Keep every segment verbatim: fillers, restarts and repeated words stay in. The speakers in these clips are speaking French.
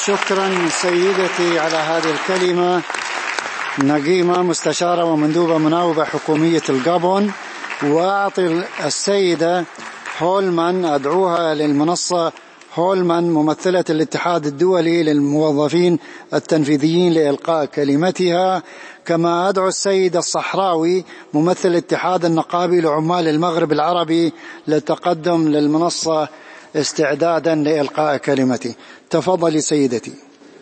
شكرا سيدتي على هذه الكلمة. نقيمة مستشارة ومندوبة مناوبة حكومية الغابون. وأعطي السيدة هولمان، أدعوها للمنصة، هولمان ممثلة الاتحاد الدولي للموظفين التنفيذيين لإلقاء كلمتها. كما أدعو السيد الصحراوي ممثل الاتحاد النقابي لعمال المغرب العربي للتقدم للمنصة استعدادا لإلقاء كلمتي. تفضلي سيدتي.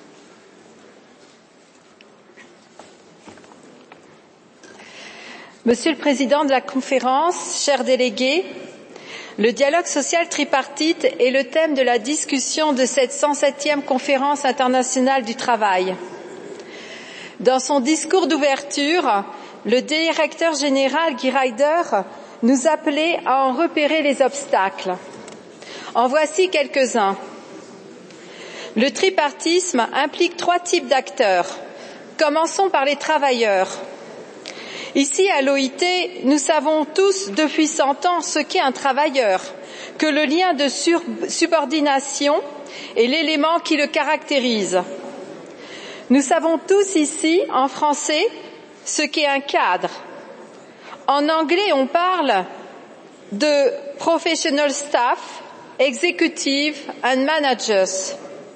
Monsieur le Président de la conférence, chers délégués, le dialogue social tripartite est le thème de la discussion de cette cent septième conférence internationale du travail. Dans son discours d'ouverture, le directeur général Guy Ryder nous appelait à en repérer les obstacles. En voici quelques-uns. Le tripartisme implique trois types d'acteurs. Commençons par les travailleurs. Ici, à l'O I T, nous savons tous depuis cent ans ce qu'est un travailleur, que le lien de subordination est l'élément qui le caractérise. Nous savons tous ici, en français, ce qu'est un cadre. En anglais, on parle de professional staff, executive and managers.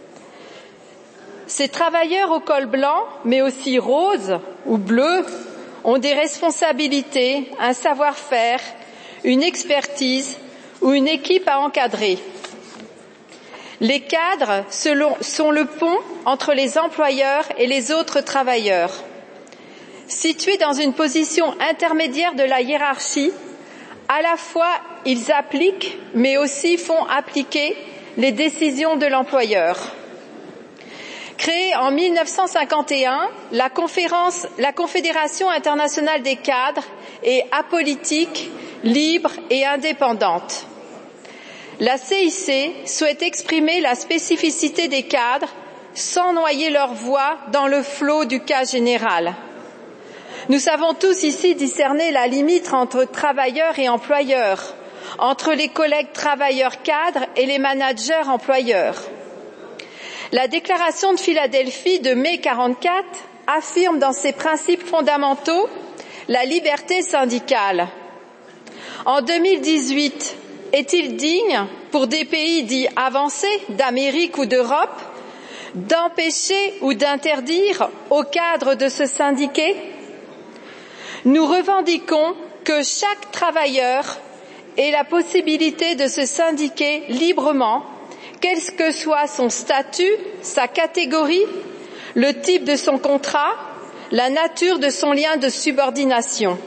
Ces travailleurs au col blanc, mais aussi rose ou bleu, ont des responsabilités, un savoir-faire, une expertise ou une équipe à encadrer. Les cadres sont le pont entre les employeurs et les autres travailleurs. Situés dans une position intermédiaire de la hiérarchie, à la fois ils appliquent, mais aussi font appliquer les décisions de l'employeur. Créée en mille neuf cent cinquante et un, la, conférence, la Confédération internationale des cadres est apolitique, libre et indépendante. La C I C souhaite exprimer la spécificité des cadres sans noyer leur voix dans le flot du cas général. Nous savons tous ici discerner la limite entre travailleurs et employeurs, entre les collègues travailleurs cadres et les managers employeurs. La déclaration de Philadelphie de mai quarante-quatre affirme dans ses principes fondamentaux la liberté syndicale. En deux mille dix-huit, est-il digne pour des pays dits avancés d'Amérique ou d'Europe d'empêcher ou d'interdire aux cadres de se syndiquer? Nous revendiquons que chaque travailleur ait la possibilité de se syndiquer librement, quel que soit son statut, sa catégorie, le type de son contrat, la nature de son lien de subordination.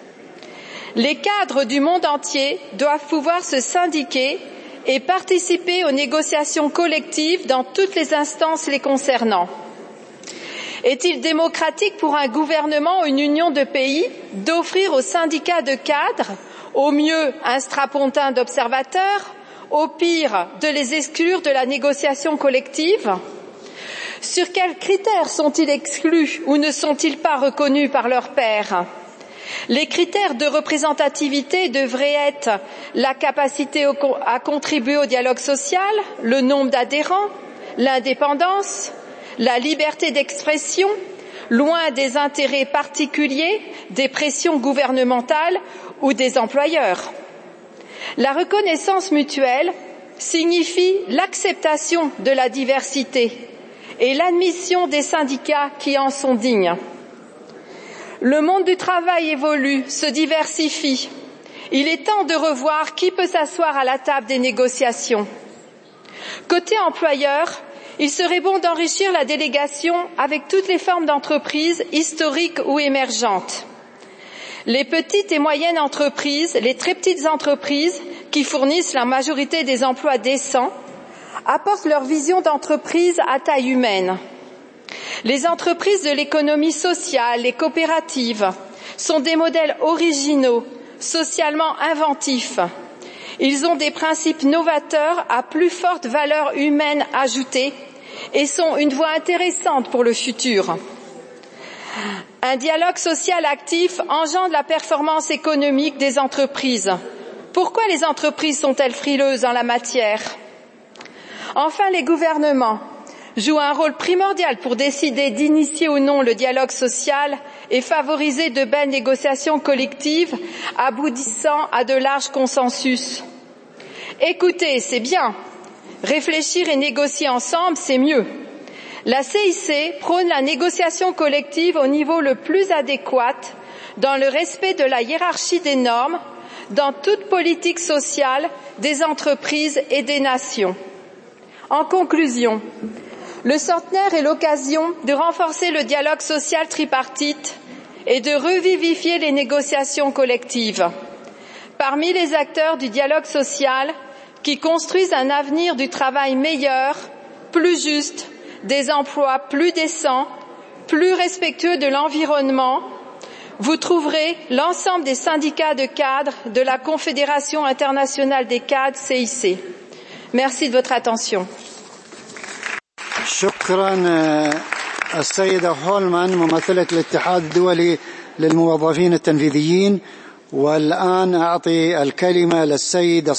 Les cadres du monde entier doivent pouvoir se syndiquer et participer aux négociations collectives dans toutes les instances les concernant. Est-il démocratique pour un gouvernement ou une union de pays d'offrir aux syndicats de cadres, au mieux un strapontin d'observateurs, au pire de les exclure de la négociation collective? Sur quels critères sont-ils exclus ou ne sont-ils pas reconnus par leurs pairs? Les critères de représentativité devraient être la capacité à contribuer au dialogue social, le nombre d'adhérents, l'indépendance, la liberté d'expression, loin des intérêts particuliers, des pressions gouvernementales ou des employeurs. La reconnaissance mutuelle signifie l'acceptation de la diversité et l'admission des syndicats qui en sont dignes. Le monde du travail évolue, se diversifie. Il est temps de revoir qui peut s'asseoir à la table des négociations. Côté employeur, il serait bon d'enrichir la délégation avec toutes les formes d'entreprises historiques ou émergentes. Les petites et moyennes entreprises, les très petites entreprises qui fournissent la majorité des emplois décents, apportent leur vision d'entreprise à taille humaine. Les entreprises de l'économie sociale, les coopératives, sont des modèles originaux, socialement inventifs. Ils ont des principes novateurs à plus forte valeur humaine ajoutée et sont une voie intéressante pour le futur. Un dialogue social actif engendre la performance économique des entreprises. Pourquoi les entreprises sont-elles frileuses en la matière? Enfin, les gouvernements. joue un rôle primordial pour décider d'initier ou non le dialogue social et favoriser de belles négociations collectives aboutissant à de larges consensus. Écouter, c'est bien. Réfléchir et négocier ensemble, c'est mieux. La C I C prône la négociation collective au niveau le plus adéquat, dans le respect de la hiérarchie des normes, dans toute politique sociale, des entreprises et des nations. En conclusion, le centenaire est l'occasion de renforcer le dialogue social tripartite et de revivifier les négociations collectives. Parmi les acteurs du dialogue social qui construisent un avenir du travail meilleur, plus juste, des emplois plus décents, plus respectueux de l'environnement, vous trouverez l'ensemble des syndicats de cadres de la Confédération internationale des cadres C I C. Merci de votre attention. شكرا السيدة هولمان ممثلة الاتحاد الدولي للموظفين التنفيذيين. والآن أعطي الكلمة للسيد